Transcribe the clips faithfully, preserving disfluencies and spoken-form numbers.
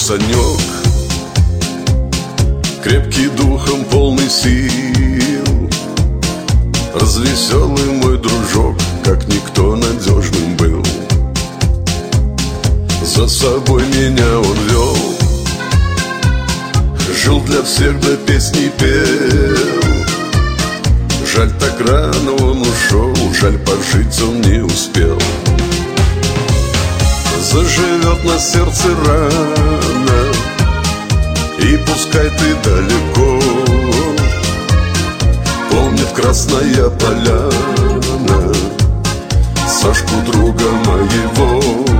Санек, крепкий духом, полный сил, развеселый мой дружок, как никто надежным был. За собой меня он вел, жил для всех, да песни пел. Жаль, так рано он ушел, жаль, пожить он не успел. Заживет на сердце рана, и пускай ты далеко, помнит Красная Поляна Сашку, друга моего.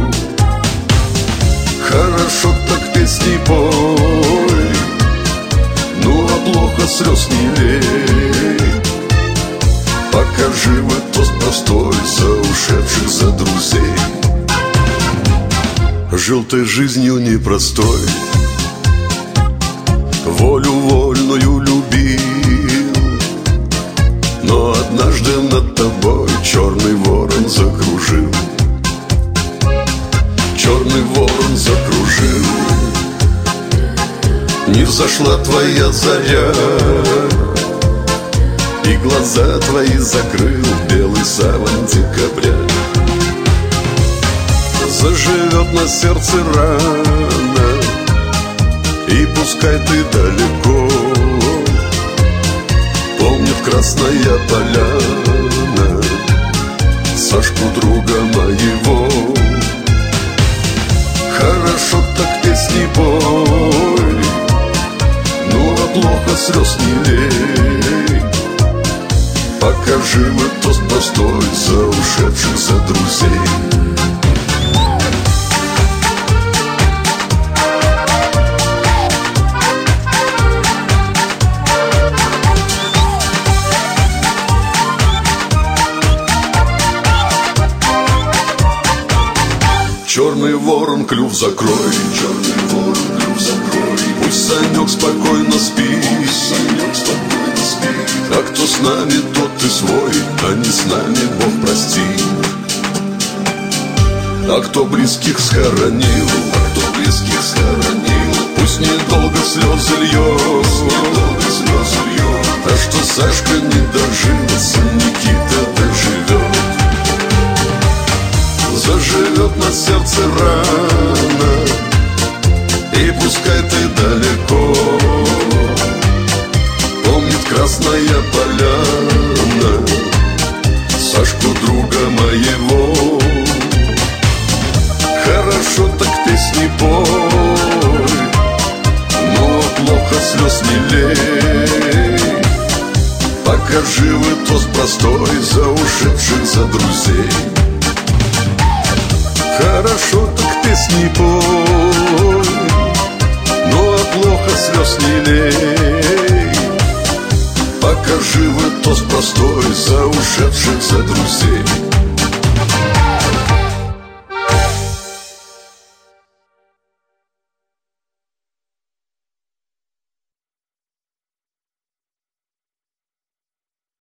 Хорошо так песни пой, ну а плохо слез не лей. Пока живы тост простой за ушедших, за друзей. Жил ты жизнью непростой, волю вольную любил, но однажды над тобой черный ворон закружил. Черный ворон закружил, не взошла твоя заря, и глаза твои закрыл белый саван декабря. Заживет на сердце рана, и пускай ты далеко, помнит Красная Поляна Сашку, друга моего. Хорошо так песни пой, ну а плохо слез не лей. Пока живы тост простой за ушедших, за друзей. Черный ворон, клюв закрой, черный ворон, клюв закрой. Пусть Санек спокойно спит, Санек спокойно спит. А кто с нами, тот и свой, а не с нами, Бог прости. А кто близких схоронил, а кто близких схоронил, пусть недолго слезы льет, недолго слезы льет. А что Сашка не дожил, сын Никита доживет. Заживет на сердце рана, и пускай ты далеко, помнит Красная Поляна Сашку, друга моего. Хорошо так песни пой, но плохо слез не лей. Пока живы тост простой за ушедших, за друзей. Хорошо так песни пой, но а плохо слез не лей. Пока живы тост простой за ушедших, за друзей.